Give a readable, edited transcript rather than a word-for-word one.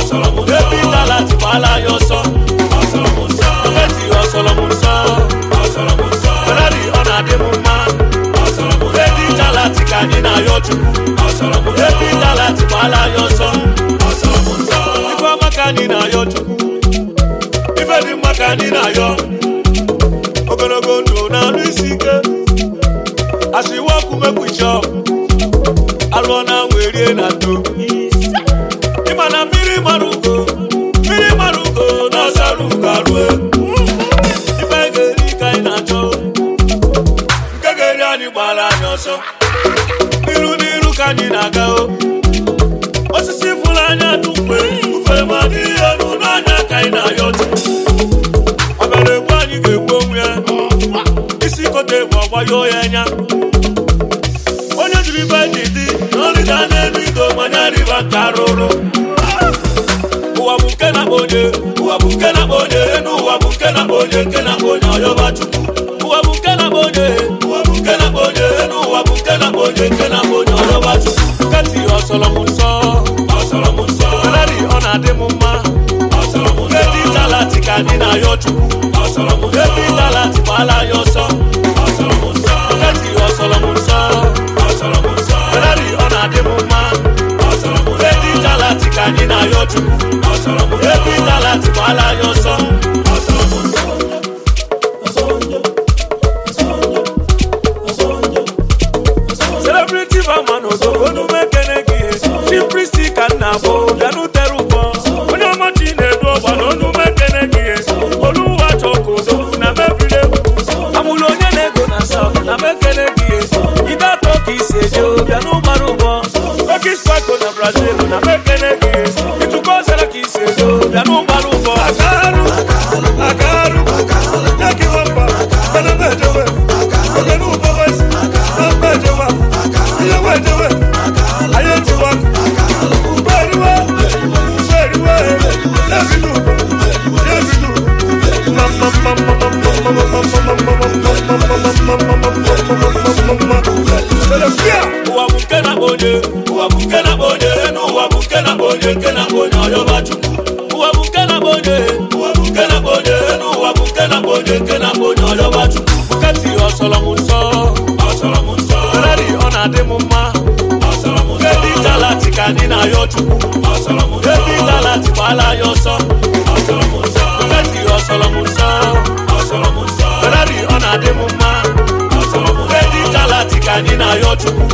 Baby talent bala yo so. Betty osolomuso. Ferrari ona de muma. Baby talent kanina yo chuku. Baby talent bala yo so. Ifa makanina yo chuku. Ifa di makanina yo. Ogologo ndo na risike. As we walk we make we chop. Alona werie na to. Imana miri marugo no saruga rue. Ibegeri kai na cho. Kageri ani bala nyoso. Niru kani na ga o. Osisi fulanya tukwe. Ufe mani enu na nya kai na yote. Abere bwani ge gbomu isi kote bwa yo yenya. Onye jiri bajidi. Only done every go manyari bakaroro. Uwabuke na bonye, kena bonye oyoba chuku. Uwabuke na bonye, kena bonye oyoba chuku. Kati osolomuso. Ferrari ona de muma. Baby talent kanina yo chuku. Baby talent bala yo so. Kati osolomuso. Ferrari ona de muma. Baby talent kanina yo chuku. Baby talent bala yo so. Celebrity man ozo onu mekenegi. Simplicity kanabo yanu terubo. Onye mati nedo balo onu mekenegi. Oluwa chokozo na mebile. Amulo onye nego na south na mekenegi. Ida toki sejo yanu marubo. Toki spako na Brazil na mekenegi. Ituko sela ki sejo yanu marubo. Akaru. Yaki wapa. Bana mejewe. Ogenu boys. Na mejewa. Yewejewe. Ayeti wako. Very well. Yevidu. Uwabuke na bonye, kena bonye oyoba chuku. Uwabuke na bonye, kena bonye oyoba chuku. Kati osolomuso. Ferrari ona de muma. Baby talent kanina yo chuku. Baby talent bala yo so. Kati osolomuso. Ferrari ona de muma. Baby talent kanina yo chuku.